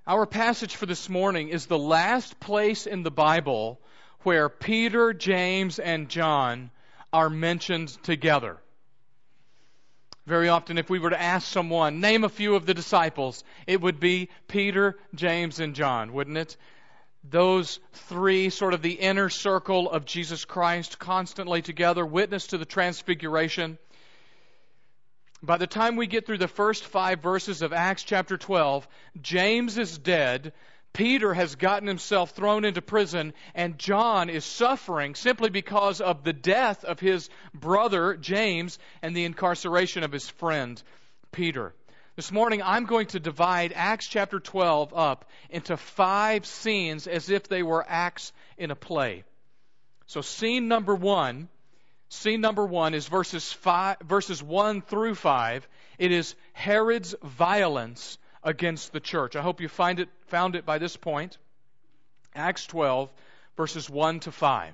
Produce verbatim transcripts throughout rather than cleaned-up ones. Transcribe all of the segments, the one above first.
Our passage for this morning is the last place in the Bible where Peter, James, and John are mentioned together. Very often, if we were to ask someone, name a few of the disciples, it would be Peter, James, and John, wouldn't it? Those three, sort of the inner circle of Jesus Christ, constantly together, witness to the transfiguration. By the time we get through the first five verses of Acts chapter twelve, James is dead, Peter has gotten himself thrown into prison, and John is suffering simply because of the death of his brother James and the incarceration of his friend Peter. This morning I'm going to divide Acts chapter twelve up into five scenes as if they were acts in a play. So scene number one Scene number one is verses five, verses one through five. It is Herod's violence against the church. I hope you find it found it by this point. Acts twelve, verses one to five.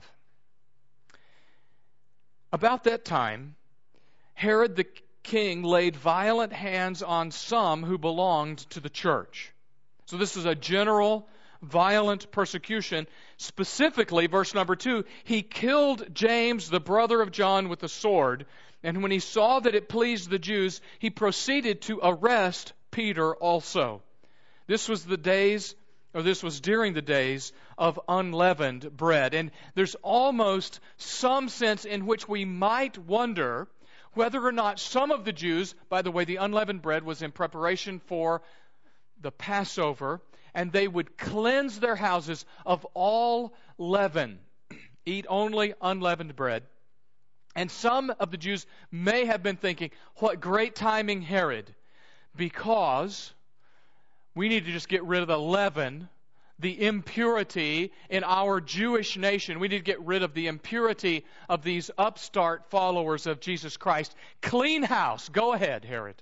About that time, Herod the king laid violent hands on some who belonged to the church. So this is a general violent persecution. Specifically, verse number two, he killed James, the brother of John, with a sword. And when he saw that it pleased the Jews, he proceeded to arrest Peter also. This was the days, or this was during the days of unleavened bread. And there's almost some sense in which we might wonder whether or not some of the Jews, by the way, the unleavened bread was in preparation for the Passover, and they would cleanse their houses of all leaven, eat only unleavened bread. And some of the Jews may have been thinking, what great timing, Herod, because we need to just get rid of the leaven, the impurity in our Jewish nation. We need to get rid of the impurity of these upstart followers of Jesus Christ. Clean house. Go ahead, Herod.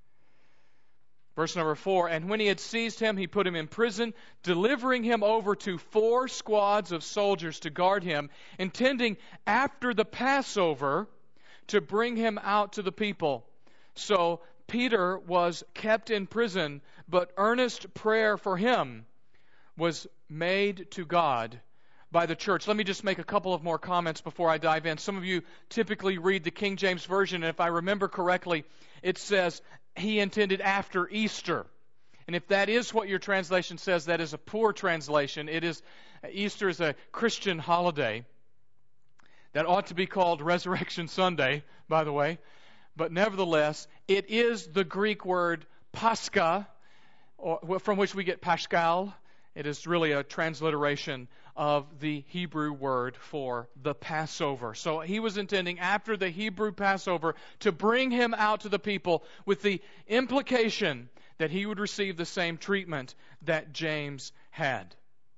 Verse number four, and when he had seized him, he put him in prison, delivering him over to four squads of soldiers to guard him, intending after the Passover to bring him out to the people. So Peter was kept in prison, but earnest prayer for him was made to God by the church. Let me just make a couple of more comments before I dive in. Some of you typically read the King James Version, and if I remember correctly, it says, he intended after Easter. And if that is what your translation says, that is a poor translation. It is, Easter is a Christian holiday that ought to be called Resurrection Sunday, by the way. But nevertheless, it is the Greek word Pascha, or, from which we get Paschal. It is really a transliteration of the Hebrew word for the Passover. So he was intending after the Hebrew Passover to bring him out to the people with the implication that he would receive the same treatment that James had.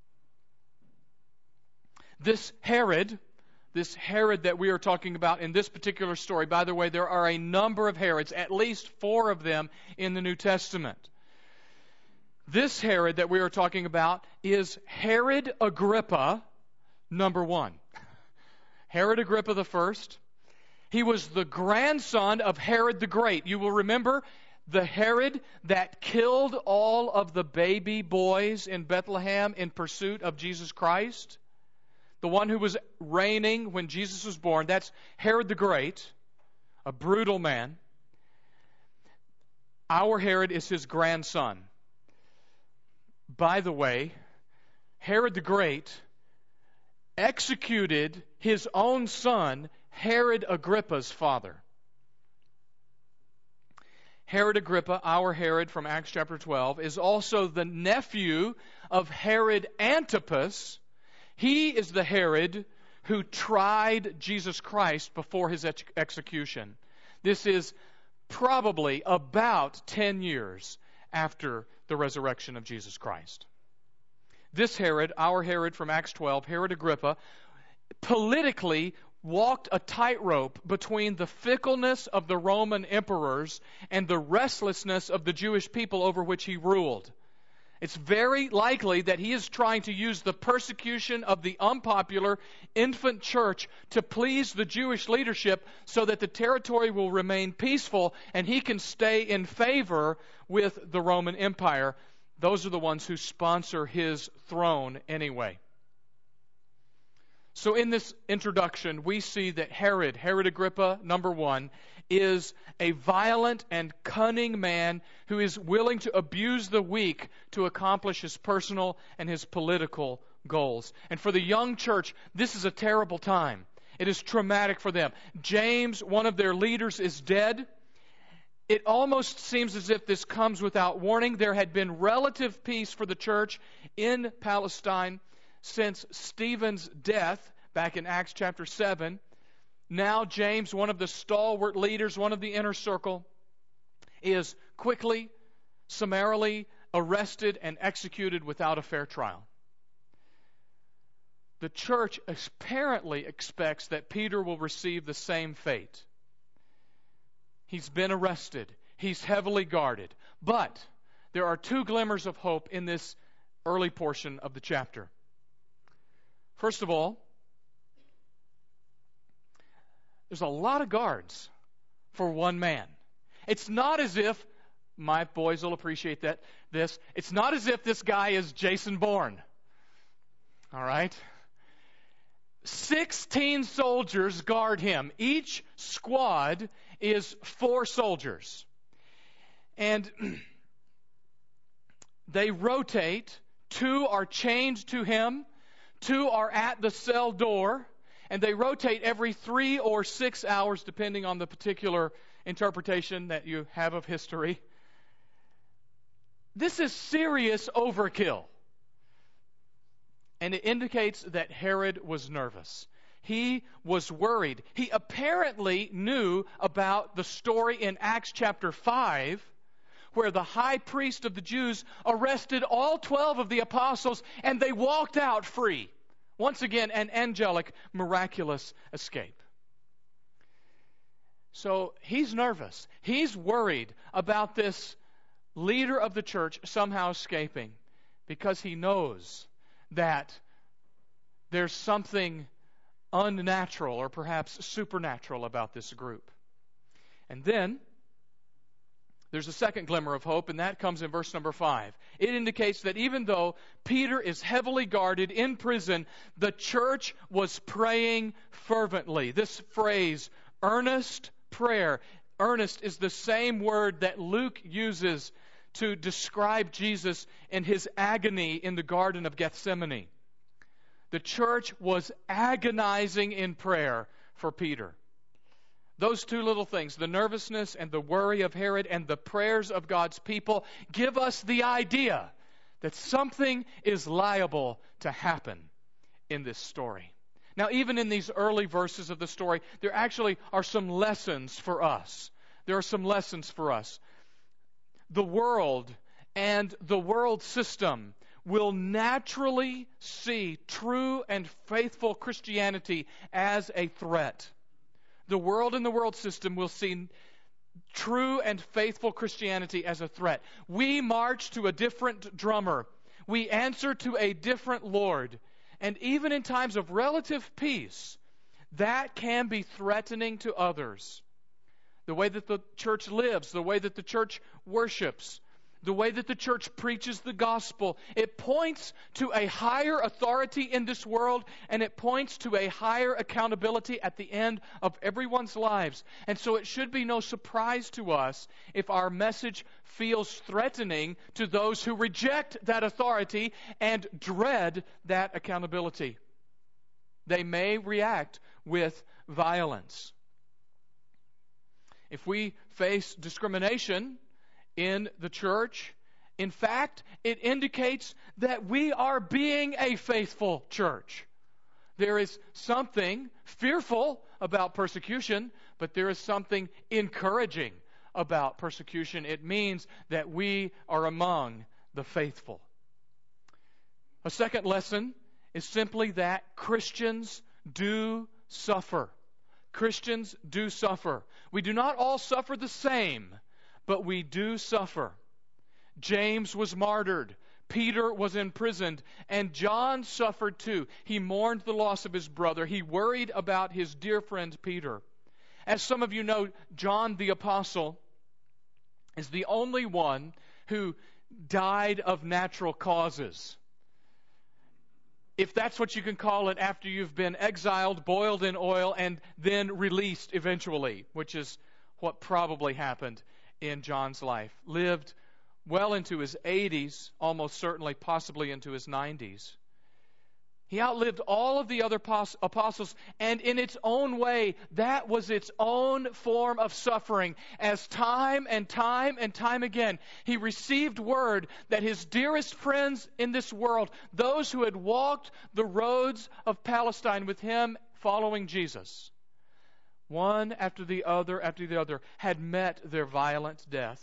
This Herod, this Herod that we are talking about in this particular story, by the way, there are a number of Herods, at least four of them in the New Testament. This Herod that we are talking about is Herod Agrippa, number one. Herod Agrippa the first. He was the grandson of Herod the Great. You will remember the Herod that killed all of the baby boys in Bethlehem in pursuit of Jesus Christ. The one who was reigning when Jesus was born. That's Herod the Great, a brutal man. Our Herod is his grandson. By the way, Herod the Great executed his own son, Herod Agrippa's father. Herod Agrippa, our Herod from Acts chapter twelve, is also the nephew of Herod Antipas. He is the Herod who tried Jesus Christ before his ex- execution. This is probably about ten years after the resurrection of Jesus Christ. This Herod, our Herod from Acts twelve, Herod Agrippa, politically walked a tightrope between the fickleness of the Roman emperors and the restlessness of the Jewish people over which he ruled. It's very likely that he is trying to use the persecution of the unpopular infant church to please the Jewish leadership so that the territory will remain peaceful and he can stay in favor with the Roman Empire. those are the ones who sponsor his throne anyway. So in this introduction, we see that Herod, Herod Agrippa, number one, is a violent and cunning man who is willing to abuse the weak to accomplish his personal and his political goals. And for the young church, this is a terrible time. It is traumatic for them. James, one of their leaders, is dead. It almost seems as if this comes without warning. There had been relative peace for the church in Palestine since Stephen's death back in Acts chapter seven. Now James, one of the stalwart leaders, one of the inner circle, is quickly, summarily arrested and executed without a fair trial. The church apparently expects that Peter will receive the same fate. He's been arrested. He's heavily guarded. But there are two glimmers of hope in this early portion of the chapter. First of all, there's a lot of guards for one man. It's not as if, my boys will appreciate that, this, it's not as if this guy is Jason Bourne. All right? Sixteen soldiers guard him. Each squad is four soldiers. And they rotate. Two are chained to him. Two are at the cell door. And they rotate every three or six hours, depending on the particular interpretation that you have of history. This is serious overkill. And it indicates that Herod was nervous. He was worried. He apparently knew about the story in Acts chapter five, where the high priest of the Jews arrested all twelve of the apostles and they walked out free. Once again, an angelic, miraculous escape. So he's nervous. He's worried about this leader of the church somehow escaping because he knows that there's something unnatural or perhaps supernatural about this group. And then there's a second glimmer of hope, and that comes in verse number five. It indicates that even though Peter is heavily guarded in prison, the church was praying fervently. This phrase, earnest prayer. Earnest is the same word that Luke uses to describe Jesus in his agony in the Garden of Gethsemane. The church was agonizing in prayer for Peter. Those two little things, the nervousness and the worry of Herod and the prayers of God's people, give us the idea that something is liable to happen in this story. Now, even in these early verses of the story, there actually are some lessons for us. There are some lessons for us. The world and the world system will naturally see true and faithful Christianity as a threat. The world and the world system will see true and faithful Christianity as a threat. We march to a different drummer. We answer to a different Lord. And even in times of relative peace, that can be threatening to others. The way that the church lives, the way that the church worships, the way that the church preaches the gospel, it points to a higher authority in this world, and it points to a higher accountability at the end of everyone's lives. And so it should be no surprise to us if our message feels threatening to those who reject that authority and dread that accountability. They may react with violence. If we face discrimination in the church, in fact, it indicates that we are being a faithful church. There is something fearful about persecution, but there is something encouraging about persecution. It means that we are among the faithful. A second lesson is simply that Christians do suffer. Christians do suffer. We do not all suffer the same, but we do suffer. James was martyred. Peter was imprisoned. And John suffered too. He mourned the loss of his brother. He worried about his dear friend Peter. As some of you know, John the Apostle is the only one who died of natural causes. If that's what you can call it, after you've been exiled, boiled in oil, and then released eventually, which is what probably happened in John's life. Lived well into his eighties, almost certainly, possibly into his nineties. He outlived all of the other apostles, and in its own way, that was its own form of suffering. As time and time and time again, he received word that his dearest friends in this world, those who had walked the roads of Palestine with him following Jesus, one after the other after the other, had met their violent death.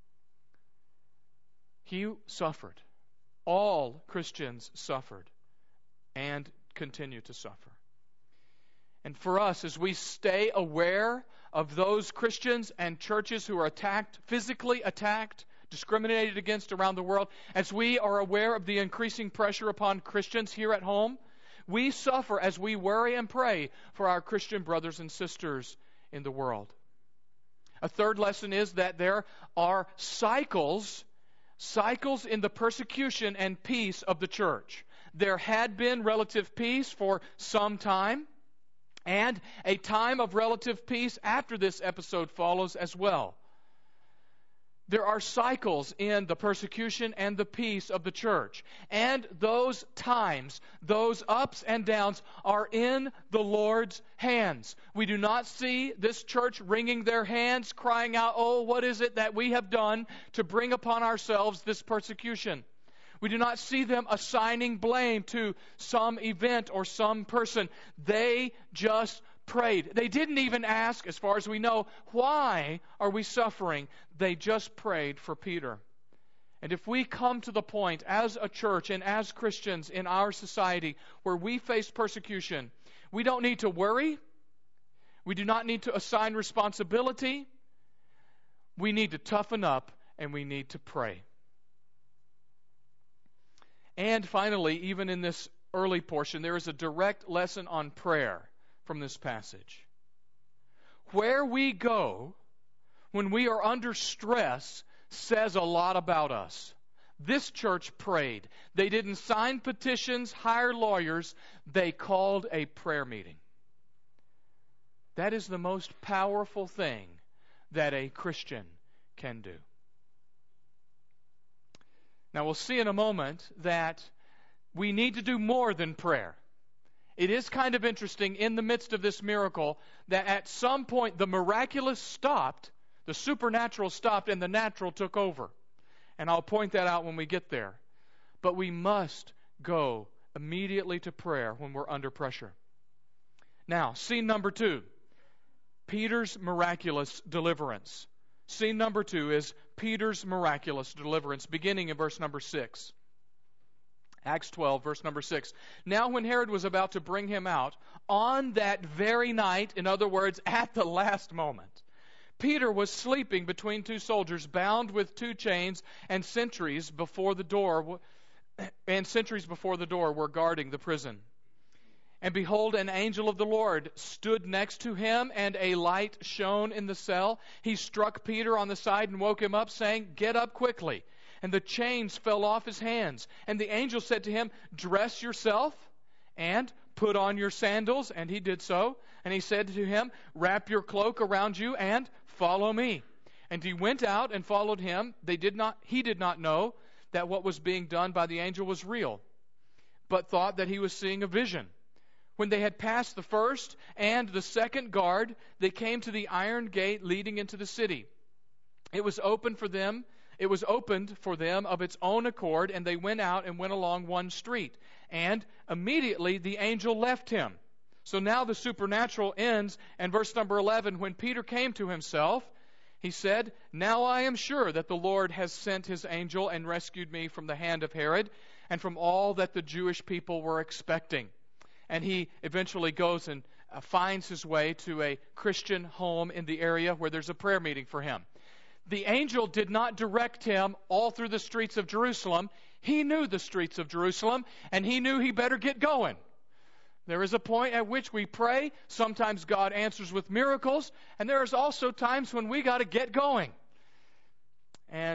He suffered. All Christians suffered and continue to suffer. And for us, as we stay aware of those Christians and churches who are attacked, physically attacked, discriminated against around the world, as we are aware of the increasing pressure upon Christians here at home, we suffer as we worry and pray for our Christian brothers and sisters in the world. A third lesson is that there are cycles, cycles in the persecution and peace of the church. There had been relative peace for some time, and a time of relative peace after this episode follows as well. There are cycles in the persecution and the peace of the church. And those times, those ups and downs, are in the Lord's hands. We do not see this church wringing their hands, crying out, "Oh, what is it that we have done to bring upon ourselves this persecution?" We do not see them assigning blame to some event or some person. They just prayed. They didn't even ask, as far as we know, why are we suffering? They just prayed for Peter. And if we come to the point as a church and as Christians in our society where we face persecution, we don't need to worry. We do not need to assign responsibility. We need to toughen up and we need to pray. And finally, even in this early portion, there is a direct lesson on prayer from this passage. Where we go when we are under stress says a lot about us. This church prayed. They didn't sign petitions, hire lawyers. They called a prayer meeting. That is the most powerful thing that a Christian can do. Now, we'll see in a moment that we need to do more than prayer. It is kind of interesting in the midst of this miracle that at some point the miraculous stopped, the supernatural stopped, and the natural took over. And I'll point that out when we get there. But we must go immediately to prayer when we're under pressure. Now, scene number two, Peter's miraculous deliverance. Scene number two is Peter's miraculous deliverance, beginning in verse number six. Acts twelve, verse number six. Now when Herod was about to bring him out, on that very night, in other words, at the last moment, Peter was sleeping between two soldiers, bound with two chains, and sentries before the door, and sentries before the door were guarding the prison. And behold, an angel of the Lord stood next to him, and a light shone in the cell. He struck Peter on the side and woke him up, saying, "Get up quickly." And the chains fell off his hands. And the angel said to him, "Dress yourself and put on your sandals." And he did so. And he said to him, "Wrap your cloak around you and follow me." And he went out and followed him. They did not, he did not know that what was being done by the angel was real, but thought that he was seeing a vision. When they had passed the first and the second guard, they came to the iron gate leading into the city. It was open for them. It was opened for them of its own accord, and they went out and went along one street. And immediately the angel left him. So now the supernatural ends. And verse number eleven, when Peter came to himself, he said, "Now I am sure that the Lord has sent his angel and rescued me from the hand of Herod and from all that the Jewish people were expecting." And he eventually goes and uh, finds his way to a Christian home in the area where there's a prayer meeting for him. The angel did not direct him all through the streets of Jerusalem. He knew the streets of Jerusalem, and he knew he better get going. There is a point at which we pray. Sometimes God answers with miracles, and there is also times when we got to get going. And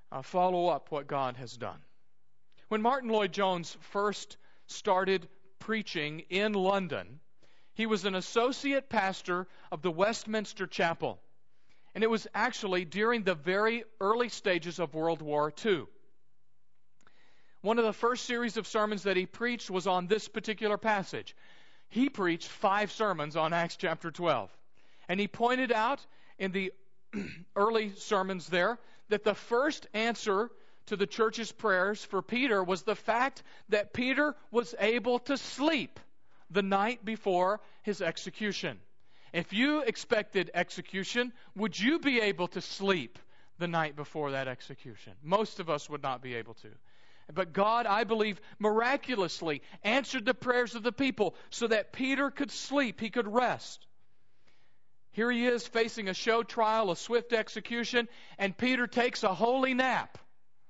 uh, follow up what God has done. When Martin Lloyd-Jones first started preaching in London, he was an associate pastor of the Westminster Chapel. And it was actually during the very early stages of World War Two. One of the first series of sermons that he preached was on this particular passage. He preached five sermons on Acts chapter twelve. And he pointed out in the early sermons there that the first answer to the church's prayers for Peter was the fact that Peter was able to sleep the night before his execution. If you expected execution, would you be able to sleep the night before that execution? Most of us would not be able to. But God, I believe, miraculously answered the prayers of the people so that Peter could sleep, he could rest. Here he is facing a show trial, a swift execution, and Peter takes a holy nap.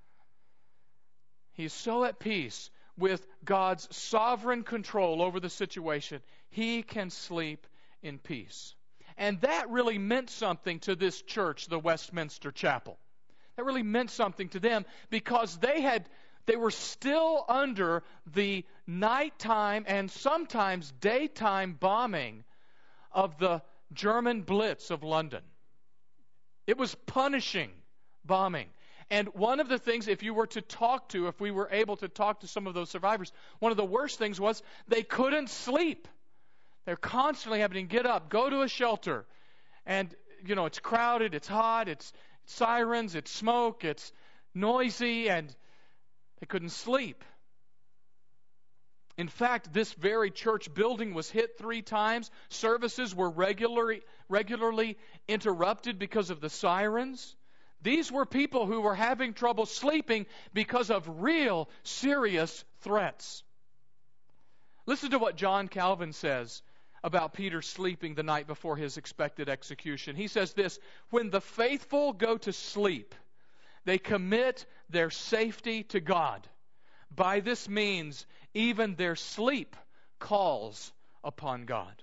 He's so at peace with God's sovereign control over the situation, he can sleep in peace. And that really meant something to this church, the Westminster Chapel. That really meant something to them because they had they were still under the nighttime and sometimes daytime bombing of the German Blitz of London. It was punishing bombing. And one of the things, if you were to talk to, if we were able to talk to some of those survivors, one of the worst things was they couldn't sleep. They're constantly having to get up, go to a shelter. And, you know, it's crowded, it's hot, it's sirens, it's smoke, it's noisy, and they couldn't sleep. In fact, this very church building was hit three times. Services were regularly, regularly interrupted because of the sirens. These were people who were having trouble sleeping because of real, serious threats. Listen to what John Calvin says about Peter sleeping the night before his expected execution. He says this, "When the faithful go to sleep, they commit their safety to God. By this means, even their sleep calls upon God."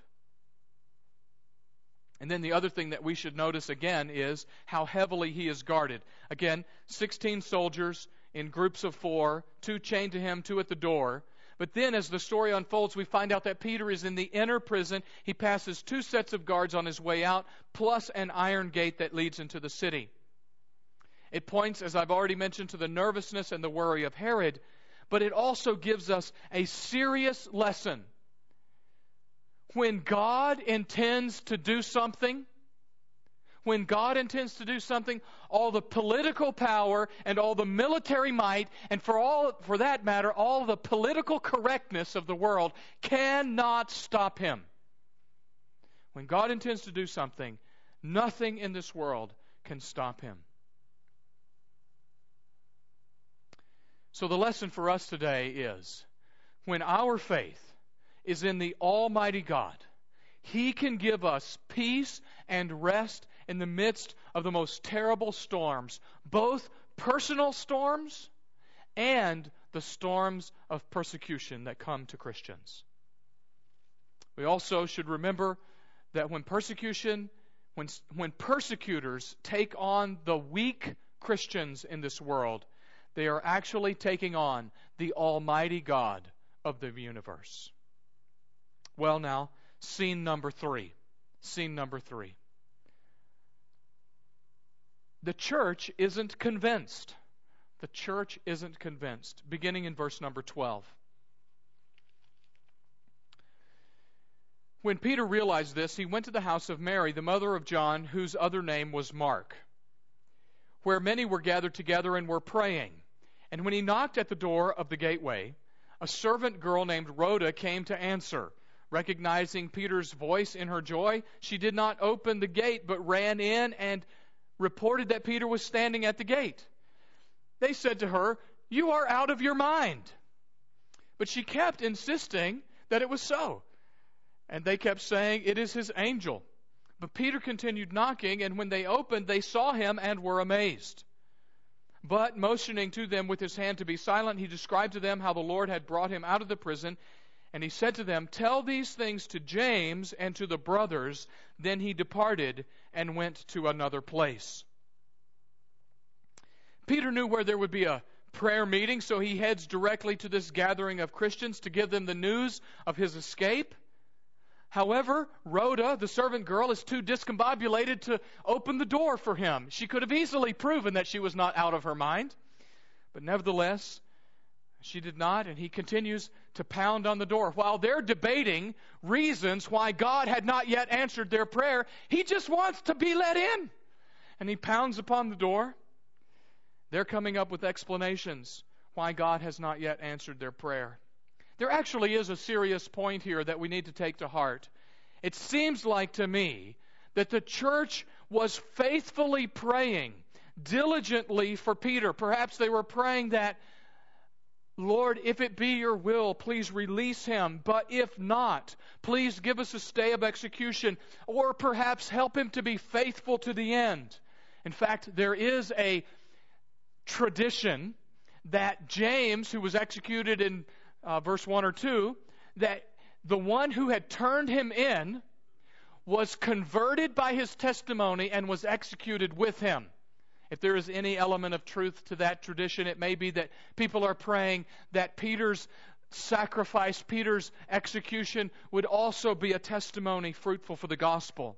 And then the other thing that we should notice again is how heavily he is guarded. Again, sixteen soldiers in groups of four, two chained to him, two at the door. But then as the story unfolds, we find out that Peter is in the inner prison. He passes two sets of guards on his way out, plus an iron gate that leads into the city. It points, as I've already mentioned, to the nervousness and the worry of Herod, but it also gives us a serious lesson. When God intends to do something, when God intends to do something, all the political power and all the military might, and for all, for that matter, all the political correctness of the world cannot stop him. When God intends to do something, nothing in this world can stop him. So the lesson for us today is, when our faith is in the Almighty God, He can give us peace and rest in the midst of the most terrible storms, both personal storms and the storms of persecution that come to Christians. We also should remember that when persecution, when, when persecutors take on the weak Christians in this world, they are actually taking on the Almighty God of the universe. Well, now, scene number three. Scene number three. The church isn't convinced. The church isn't convinced. Beginning in verse number twelve. When Peter realized this, he went to the house of Mary, the mother of John, whose other name was Mark, where many were gathered together and were praying. And when he knocked at the door of the gateway, a servant girl named Rhoda came to answer. Recognizing Peter's voice in her joy, she did not open the gate, but ran in and reported that Peter was standing at the gate. They said to her, "You are out of your mind." But she kept insisting that it was so. And they kept saying, "It is his angel." But Peter continued knocking, and when they opened, they saw him and were amazed. But motioning to them with his hand to be silent, he described to them how the Lord had brought him out of the prison. And he said to them, "Tell these things to James and to the brothers." Then he departed and went to another place. Peter knew where there would be a prayer meeting, so he heads directly to this gathering of Christians to give them the news of his escape. However, Rhoda, the servant girl, is too discombobulated to open the door for him. She could have easily proven that she was not out of her mind. But nevertheless, she did not, and he continues to pound on the door. While they're debating reasons why God had not yet answered their prayer, he just wants to be let in. And he pounds upon the door. They're coming up with explanations why God has not yet answered their prayer. There actually is a serious point here that we need to take to heart. It seems like to me that the church was faithfully praying diligently for Peter. Perhaps they were praying that, Lord, if it be your will, please release him. But if not, please give us a stay of execution, or perhaps help him to be faithful to the end. In fact, there is a tradition that James, who was executed in uh, verse one or two, that the one who had turned him in was converted by his testimony and was executed with him. If there is any element of truth to that tradition, it may be that people are praying that Peter's sacrifice, Peter's execution, would also be a testimony fruitful for the gospel.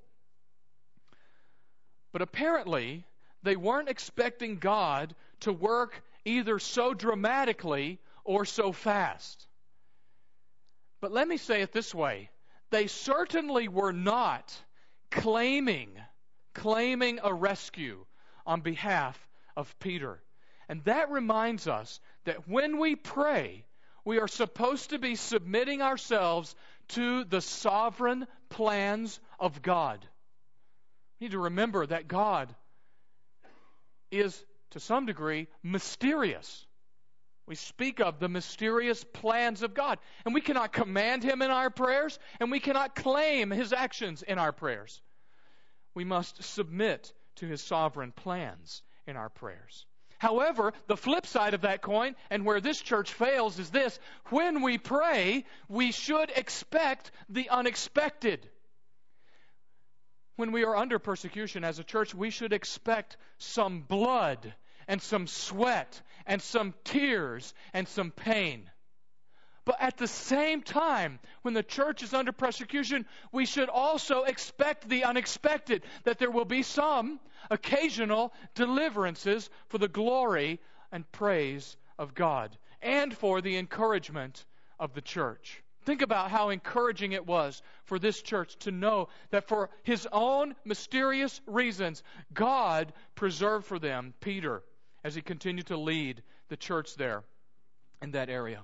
But apparently, they weren't expecting God to work either so dramatically or so fast. But let me say it this way. They certainly were not claiming, claiming a rescue on behalf of Peter. And that reminds us that when we pray, we are supposed to be submitting ourselves to the sovereign plans of God. We need to remember that God is, to some degree, mysterious. We speak of the mysterious plans of God. And we cannot command Him in our prayers, and we cannot claim His actions in our prayers. We must submit to His sovereign plans in our prayers. However, the flip side of that coin, and where this church fails, is this. When we pray, we should expect the unexpected. When we are under persecution as a church, we should expect some blood and some sweat and some tears and some pain. But at the same time, when the church is under persecution, we should also expect the unexpected, that there will be some occasional deliverances for the glory and praise of God and for the encouragement of the church. Think about how encouraging it was for this church to know that for His own mysterious reasons, God preserved for them Peter as he continued to lead the church there in that area.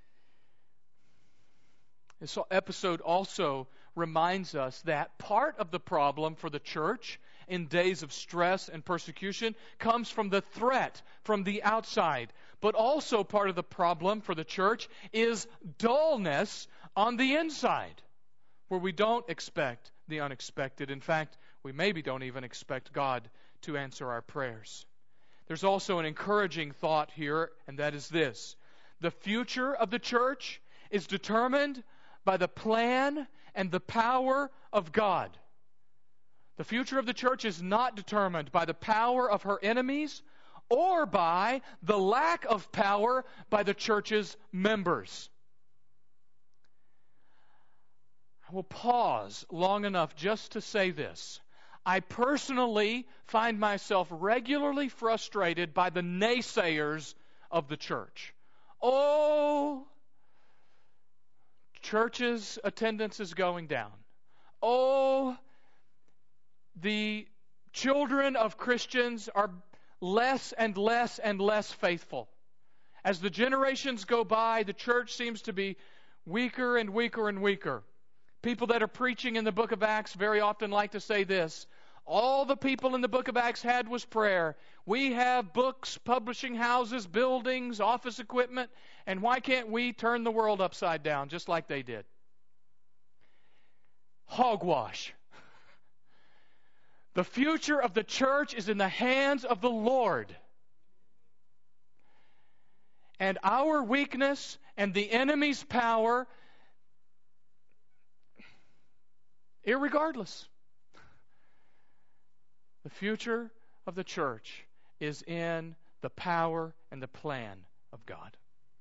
This episode also reminds us that part of the problem for the church in days of stress and persecution comes from the threat from the outside. But also part of the problem for the church is dullness on the inside, where we don't expect the unexpected. In fact, we maybe don't even expect God to answer our prayers. There's also an encouraging thought here, and that is this. The future of the church is determined by the plan and the power of God. The future of the church is not determined by the power of her enemies or by the lack of power by the church's members. I will pause long enough just to say this. I personally find myself regularly frustrated by the naysayers of the church. Oh, church's attendance is going down. Oh, the children of Christians are less and less and less faithful. As the generations go by, the church seems to be weaker and weaker and weaker. People that are preaching in the book of Acts very often like to say this. All the people in the book of Acts had was prayer. We have books, publishing houses, buildings, office equipment, and why can't we turn the world upside down just like they did? Hogwash. The future of the church is in the hands of the Lord. And our weakness and the enemy's power, irregardless, the future of the church is in the power and the plan of God.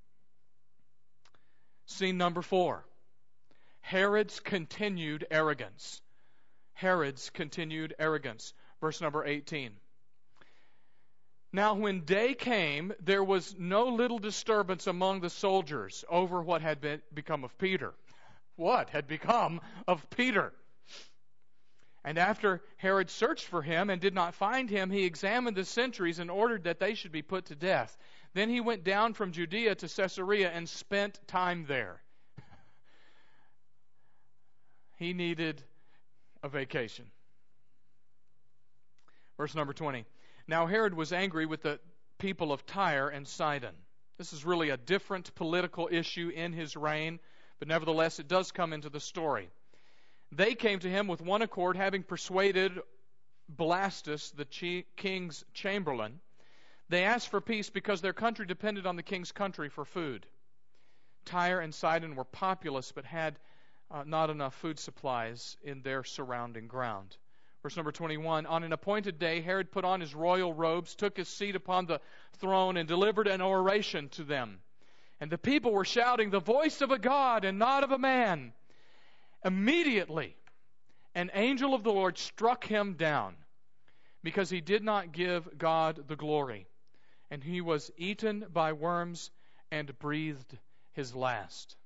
Scene number four. Herod's continued arrogance. Herod's continued arrogance. Verse number eighteen. Now when day came, there was no little disturbance among the soldiers over what had been, become of Peter. What had become of Peter? And after Herod searched for him and did not find him, he examined the sentries and ordered that they should be put to death. Then he went down from Judea to Caesarea and spent time there. He needed a vacation. Verse number twenty. Now Herod was angry with the people of Tyre and Sidon. This is really a different political issue in his reign, but nevertheless it does come into the story. They came to him with one accord, having persuaded Blastus, the king's chamberlain. They asked for peace because their country depended on the king's country for food. Tyre and Sidon were populous, but had uh, not enough food supplies in their surrounding ground. Verse number twenty-one, on an appointed day, Herod put on his royal robes, took his seat upon the throne, and delivered an oration to them. And the people were shouting, the voice of a God and not of a man. Immediately, an angel of the Lord struck him down, because he did not give God the glory. And he was eaten by worms and breathed his last.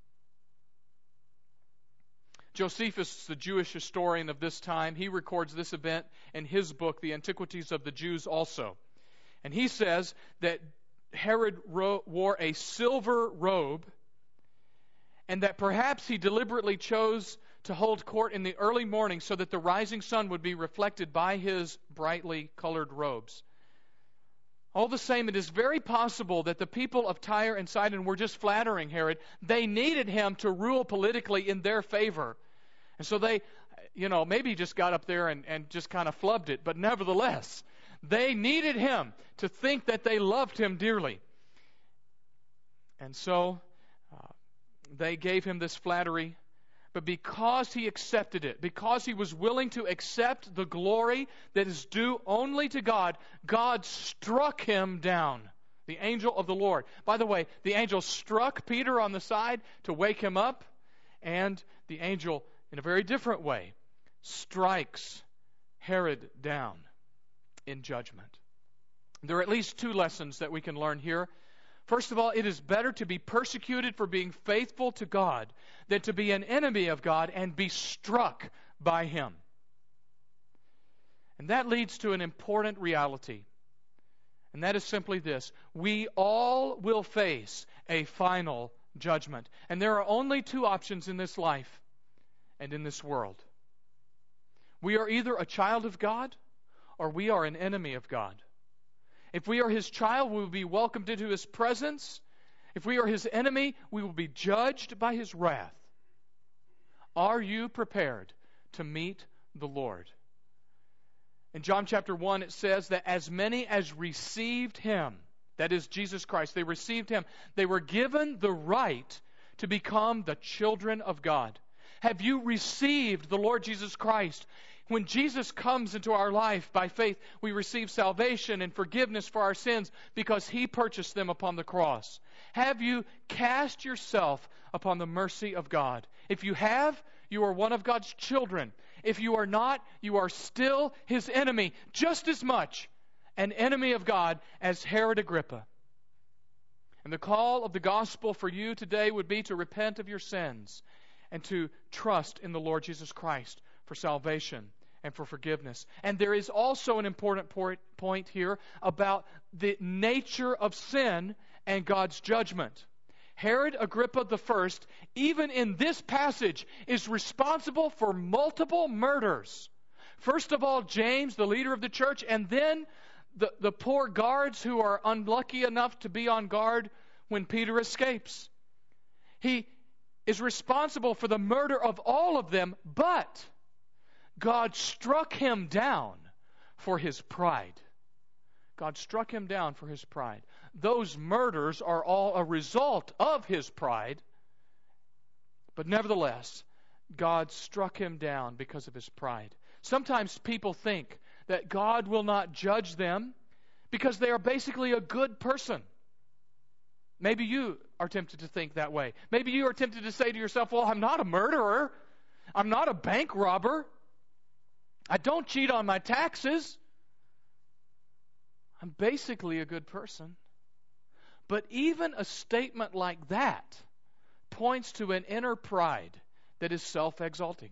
Josephus, the Jewish historian of this time, he records this event in his book, The Antiquities of the Jews also. And he says that Herod ro- wore a silver robe, and that perhaps he deliberately chose to hold court in the early morning so that the rising sun would be reflected by his brightly colored robes. All the same, it is very possible that the people of Tyre and Sidon were just flattering Herod. They needed him to rule politically in their favor. And so they, you know, maybe just got up there and, and just kind of flubbed it. But nevertheless, they needed him to think that they loved him dearly. And so uh, they gave him this flattery. But because he accepted it, because he was willing to accept the glory that is due only to God, God struck him down, the angel of the Lord. By the way, the angel struck Peter on the side to wake him up, and the angel, in a very different way, strikes Herod down in judgment. There are at least two lessons that we can learn here. First of all, it is better to be persecuted for being faithful to God than to be an enemy of God and be struck by Him. And that leads to an important reality. And that is simply this. We all will face a final judgment. And there are only two options in this life and in this world. We are either a child of God or we are an enemy of God. If we are His child, we will be welcomed into His presence. If we are His enemy, we will be judged by His wrath. Are you prepared to meet the Lord? In John chapter one, it says that as many as received Him, that is Jesus Christ, they received Him, they were given the right to become the children of God. Have you received the Lord Jesus Christ? When Jesus comes into our life by faith, we receive salvation and forgiveness for our sins because He purchased them upon the cross. Have you cast yourself upon the mercy of God? If you have, you are one of God's children. If you are not, you are still His enemy, just as much an enemy of God as Herod Agrippa. And the call of the gospel for you today would be to repent of your sins and to trust in the Lord Jesus Christ for salvation and for forgiveness. And there is also an important point here about the nature of sin and God's judgment. Herod Agrippa the First, even in this passage, is responsible for multiple murders. First of all, James, the leader of the church, and then the, the poor guards who are unlucky enough to be on guard when Peter escapes. He is responsible for the murder of all of them, but God struck him down for his pride. God struck him down for his pride. Those murders are all a result of his pride, but nevertheless, God struck him down because of his pride. Sometimes people think that God will not judge them because they are basically a good person. Maybe you are tempted to think that way. Maybe you are tempted to say to yourself, well, I'm not a murderer. I'm not a bank robber. I don't cheat on my taxes. I'm basically a good person. But even a statement like that points to an inner pride that is self-exalting.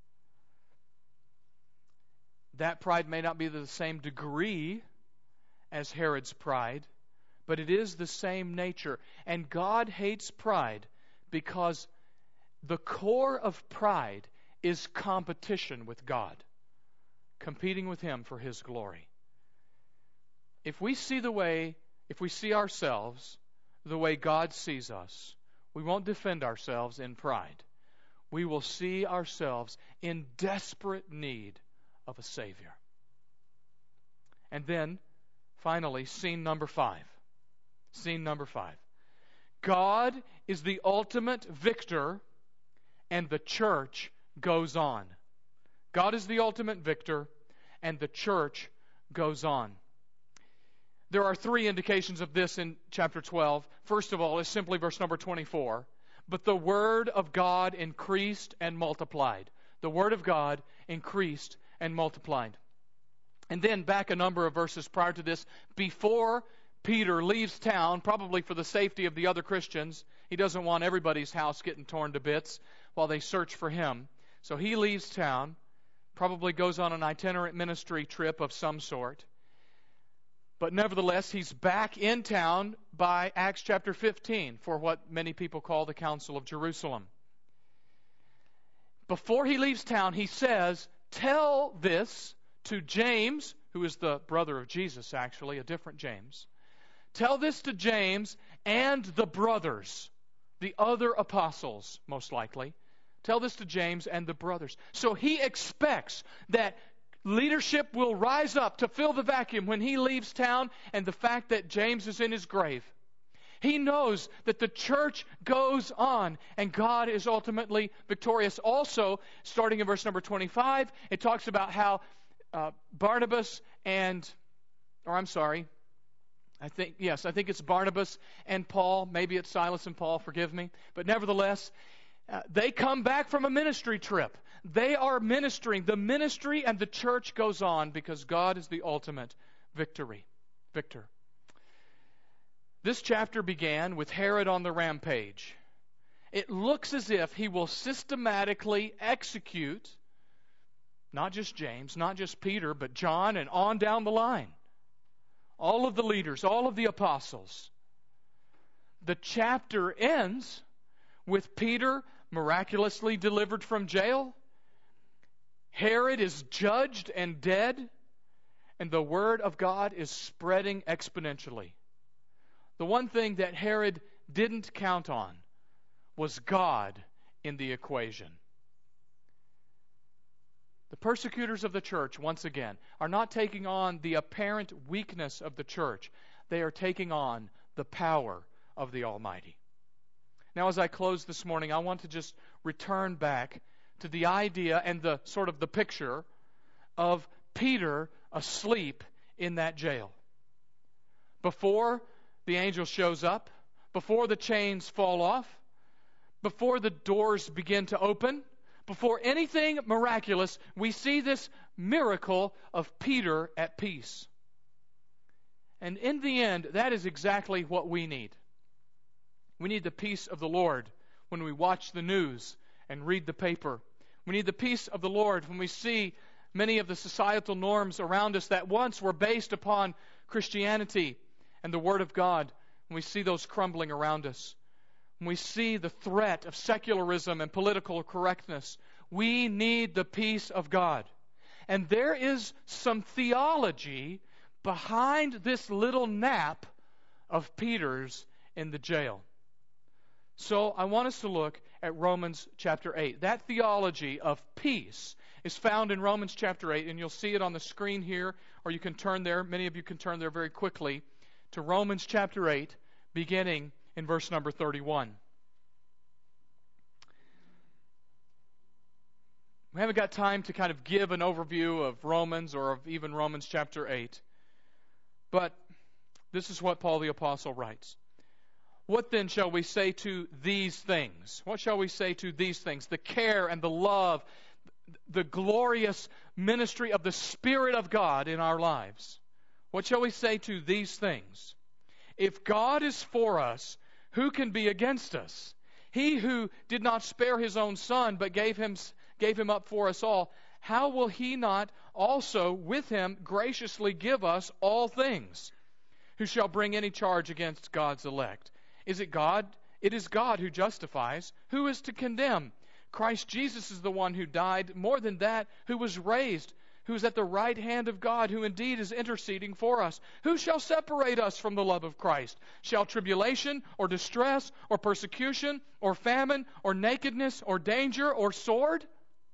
That pride may not be to the same degree as Herod's pride, but it is the same nature. And God hates pride because the core of pride is competition with God, competing with Him for His glory. If we see the way, if we see ourselves the way God sees us, we won't defend ourselves in pride. We will see ourselves in desperate need of a Savior. And then, finally, scene number five. Scene number five. God is the ultimate victor, and the church goes on. God is the ultimate victor, and the church goes on. There are three indications of this in chapter twelve. First of all is simply verse number twenty-four. But the word of God increased and multiplied. The word of God increased and multiplied. And then back a number of verses prior to this, before Peter leaves town, probably for the safety of the other Christians, he doesn't want everybody's house getting torn to bits while they search for him. So he leaves town, probably goes on an itinerant ministry trip of some sort. But nevertheless, he's back in town by Acts chapter fifteen for what many people call the Council of Jerusalem. Before he leaves town, he says, tell this to James, who is the brother of Jesus, actually, a different James. Tell this to James and the brothers, the other apostles, most likely. Tell this to James and the brothers. So he expects that leadership will rise up to fill the vacuum when he leaves town, and the fact that James is in his grave. He knows that the church goes on and God is ultimately victorious. Also, starting in verse number twenty-five, it talks about how uh, Barnabas and, or I'm sorry, I think, yes, I think it's Barnabas and Paul. Maybe it's Silas and Paul, forgive me. But nevertheless, uh, they come back from a ministry trip. They are ministering. The ministry and the church goes on because God is the ultimate victory, victor. This chapter began with Herod on the rampage. It looks as if he will systematically execute not just James, not just Peter, but John and on down the line. All of the leaders, all of the apostles. The chapter ends with Peter miraculously delivered from jail. Herod is judged and dead, and the word of God is spreading exponentially. The one thing that Herod didn't count on was God in the equation. The persecutors of the church, once again, are not taking on the apparent weakness of the church. They are taking on the power of the Almighty. Now, as I close this morning, I want to just return back to the idea and the sort of the picture of Peter asleep in that jail. Before the angel shows up, before the chains fall off, before the doors begin to open, before anything miraculous, we see this miracle of Peter at peace. And in the end, that is exactly what we need. We need the peace of the Lord when we watch the news and read the paper. We need the peace of the Lord when we see many of the societal norms around us that once were based upon Christianity and the Word of God, when we see those crumbling around us. When we see the threat of secularism and political correctness, we need the peace of God. And there is some theology behind this little nap of Peter's in the jail. So I want us to look at Romans chapter eight. That theology of peace is found in Romans chapter eight, and you'll see it on the screen here, or you can turn there. Many of you can turn there very quickly to Romans chapter eight, beginning in verse number thirty-one. We haven't got time to kind of give an overview of Romans or of even Romans chapter eight. But This is what Paul the Apostle writes. What then shall we say to these things? What shall we say to these things? The care and the love, the glorious ministry of the Spirit of God in our lives. What shall we say to these things? If God is for us, who can be against us? He who did not spare his own Son, but gave him, gave him up for us all, how will he not also with him graciously give us all things? Who shall bring any charge against God's elect? Is it God? It is God who justifies. Who is to condemn? Christ Jesus is the one who died, more than that, who was raised, who is at the right hand of God, who indeed is interceding for us. Who shall separate us from the love of Christ? Shall tribulation, or distress, or persecution, or famine, or nakedness, or danger, or sword?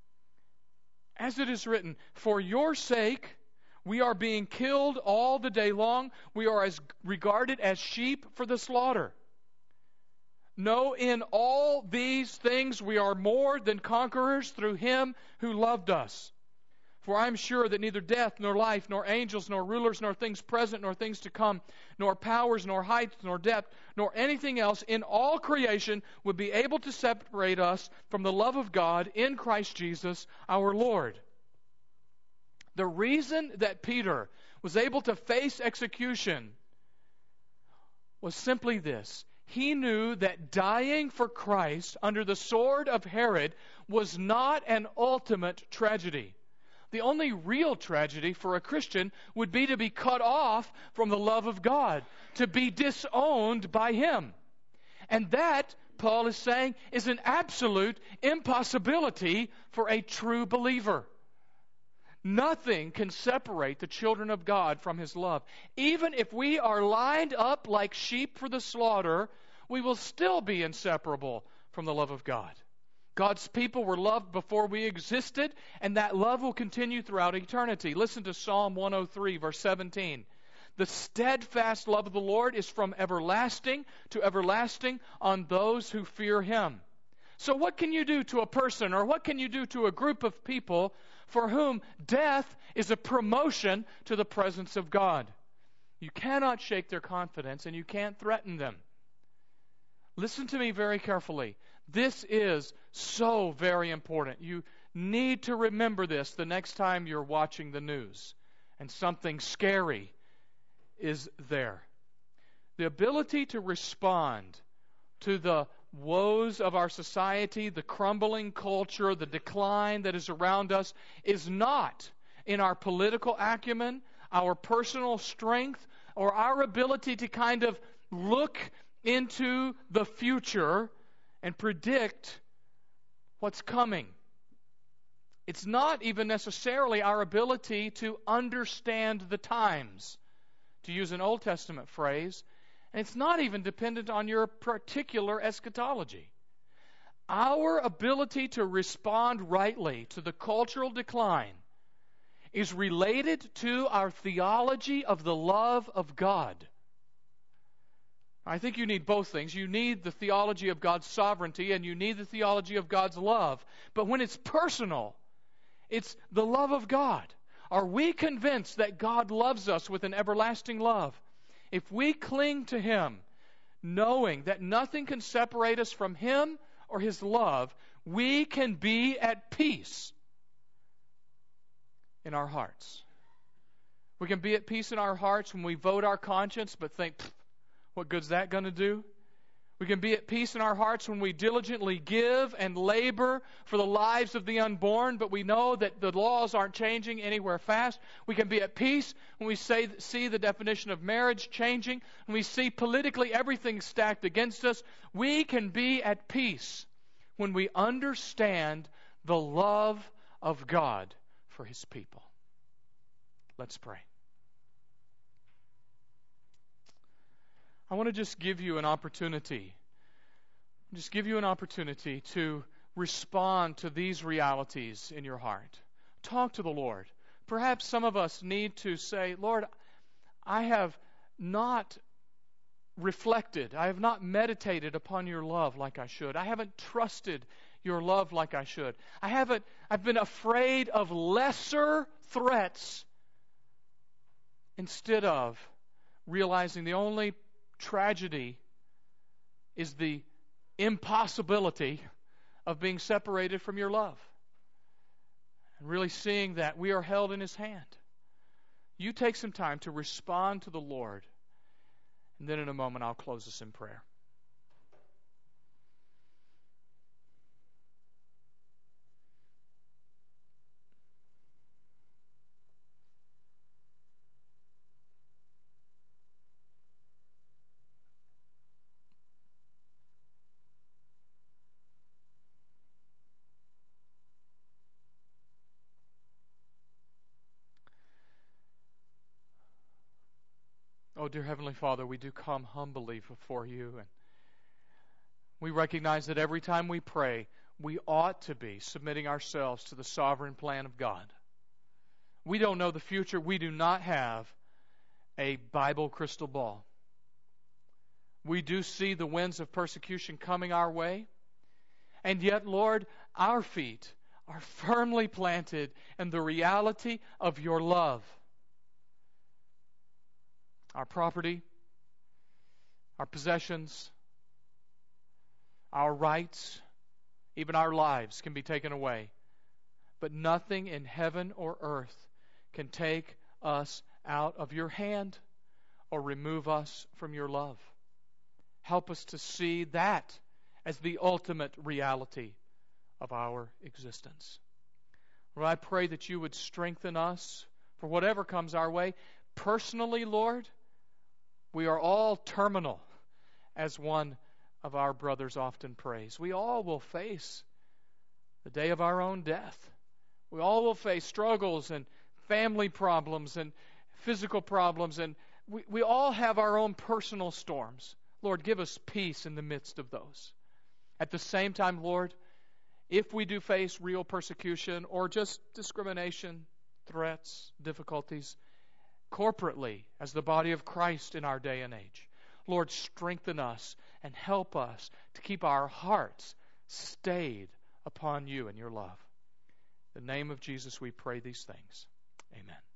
As it is written, for your sake we are being killed all the day long. We are as regarded as sheep for the slaughter. No, in all these things we are more than conquerors through Him who loved us. For I am sure that neither death, nor life, nor angels, nor rulers, nor things present, nor things to come, nor powers, nor height, nor depth, nor anything else in all creation would be able to separate us from the love of God in Christ Jesus our Lord. The reason that Peter was able to face execution was simply this. He knew that dying for Christ under the sword of Herod was not an ultimate tragedy. The only real tragedy for a Christian would be to be cut off from the love of God, to be disowned by Him. And that, Paul is saying, is an absolute impossibility for a true believer. Nothing can separate the children of God from His love. Even if we are lined up like sheep for the slaughter, we will still be inseparable from the love of God. God's people were loved before we existed, and that love will continue throughout eternity. Listen to Psalm one oh three, verse seventeen. The steadfast love of the Lord is from everlasting to everlasting on those who fear Him. So what can you do to a person, or what can you do to a group of people for whom death is a promotion to the presence of God? You cannot shake their confidence, and you can't threaten them. Listen to me very carefully. This is so very important. You need to remember this the next time you're watching the news and something scary is there. The ability to respond to the woes of our society, the crumbling culture, the decline that is around us, is not in our political acumen, our personal strength, or our ability to kind of look into the future and predict what's coming. It's not even necessarily our ability to understand the times, to use an Old Testament phrase. And it's not even dependent on your particular eschatology. Our ability to respond rightly to the cultural decline is related to our theology of the love of God. I think you need both things. You need the theology of God's sovereignty, and you need the theology of God's love. But when it's personal, it's the love of God. Are we convinced that God loves us with an everlasting love? If we cling to Him, knowing that nothing can separate us from Him or His love, we can be at peace in our hearts. We can be at peace in our hearts when we vote our conscience, but think, what good's that going to do? We can be at peace in our hearts when we diligently give and labor for the lives of the unborn, but we know that the laws aren't changing anywhere fast. We can be at peace when we say, see the definition of marriage changing, when we see politically everything stacked against us. We can be at peace when we understand the love of God for His people. Let's pray. I want to just give you an opportunity, just give you an opportunity to respond to these realities in your heart. Talk to the Lord. Perhaps some of us need to say, Lord, I have not reflected, I have not meditated upon your love like I should. I haven't trusted your love like I should. I haven't, I've been afraid of lesser threats instead of realizing the only tragedy is the impossibility of being separated from your love. And really seeing that we are held in His hand. You take some time to respond to the Lord. And then in a moment I'll close us in prayer. Oh, dear Heavenly Father, we do come humbly before You, and we recognize that every time we pray, we ought to be submitting ourselves to the sovereign plan of God. We don't know the future. We do not have a Bible crystal ball. We do see the winds of persecution coming our way, and yet, Lord, our feet are firmly planted in the reality of Your love. Our property, our possessions, our rights, even our lives can be taken away. But nothing in heaven or earth can take us out of Your hand or remove us from Your love. Help us to see that as the ultimate reality of our existence. Lord, I pray that You would strengthen us for whatever comes our way. Personally, Lord, we are all terminal, as one of our brothers often prays. We all will face the day of our own death. We all will face struggles and family problems and physical problems, and we, we all have our own personal storms. Lord, give us peace in the midst of those. At the same time, Lord, if we do face real persecution or just discrimination, threats, difficulties, corporately, as the body of Christ in our day and age, Lord, strengthen us and help us to keep our hearts stayed upon You and Your love. In the name of Jesus we pray these things. Amen.